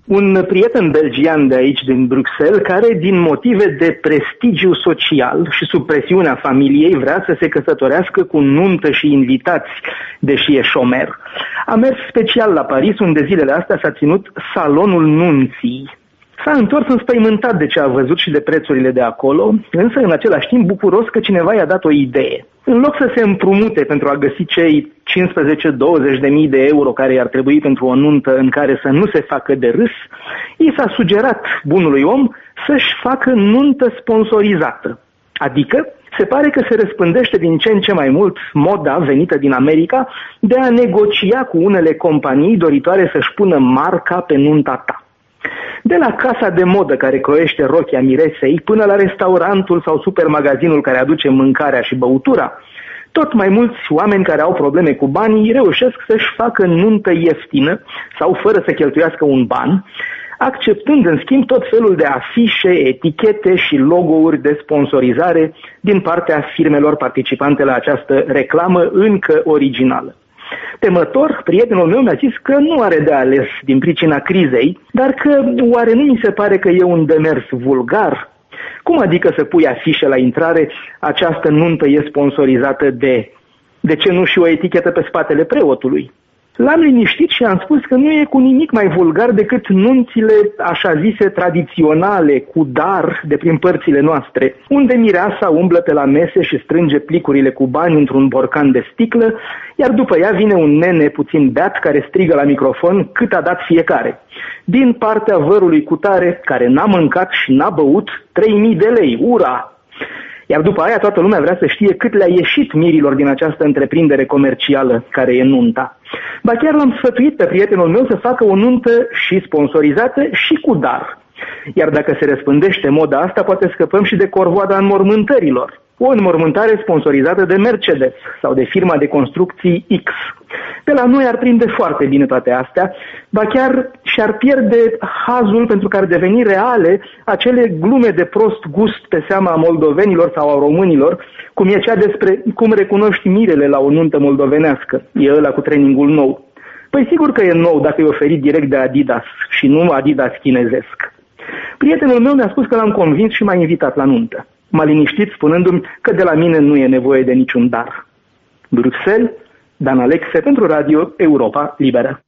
Un prieten belgian de aici, din Bruxelles, care din motive de prestigiu social și sub presiunea familiei vrea să se căsătorească cu nuntă și invitați, deși e șomer. A mers special la Paris, unde zilele astea s-a ținut salonul nunții. S-a întors înspăimântat de ce a văzut și de prețurile de acolo, însă în același timp bucuros că cineva i-a dat o idee. În loc să se împrumute pentru a găsi cei 15-20 de mii de euro care i-ar trebui pentru o nuntă în care să nu se facă de râs, i s-a sugerat bunului om să-și facă nuntă sponsorizată. Adică, se pare că se răspândește din ce în ce mai mult moda venită din America de a negocia cu unele companii doritoare să-și pună marca pe nunta ta. De la casa de modă care croiește rochia miresei până la restaurantul sau supermagazinul care aduce mâncarea și băutura, tot mai mulți oameni care au probleme cu banii reușesc să-și facă nuntă ieftină sau fără să cheltuiască un ban, acceptând în schimb tot felul de afișe, etichete și logo-uri de sponsorizare din partea firmelor participante la această reclamă încă originală. Temător, prietenul meu mi-a zis că nu are de ales din pricina crizei, dar că oare nu mi se pare că e un demers vulgar? Cum adică să pui afișe la intrare, această nuntă e sponsorizată de ce nu și o etichetă pe spatele preotului? L-am liniștit și am spus că nu e cu nimic mai vulgar decât nunțile așa zise tradiționale, cu dar de prin părțile noastre, unde mireasa umblă pe la mese și strânge plicurile cu bani într-un borcan de sticlă, iar după ea vine un nene puțin beat care strigă la microfon cât a dat fiecare. Din partea vărului cutare, care n-a mâncat și n-a băut, 3.000 de lei, ura! Iar după aia toată lumea vrea să știe cât le-a ieșit mirilor din această întreprindere comercială care e nunta. Ba chiar l-am sfătuit pe prietenul meu să facă o nuntă și sponsorizată și cu dar. Iar dacă se răspândește moda asta, poate scăpăm și de corvoada înmormântărilor. O înmormântare sponsorizată de Mercedes sau de firma de construcții X. Pe la noi ar prinde foarte bine toate astea, ba chiar și-ar pierde hazul pentru că ar deveni reale acele glume de prost gust pe seama moldovenilor sau a românilor, cum e cea despre cum recunoști mirele la o nuntă moldovenească. E ăla cu trainingul nou. Păi sigur că e nou dacă e oferit direct de Adidas și nu Adidas chinezesc. Prietenul meu mi-a spus că l-am convins și m-a invitat la nuntă. M-a liniștit spunându-mi că de la mine nu e nevoie de niciun dar. Bruxelles, Dan Alexe pentru Radio Europa Liberă.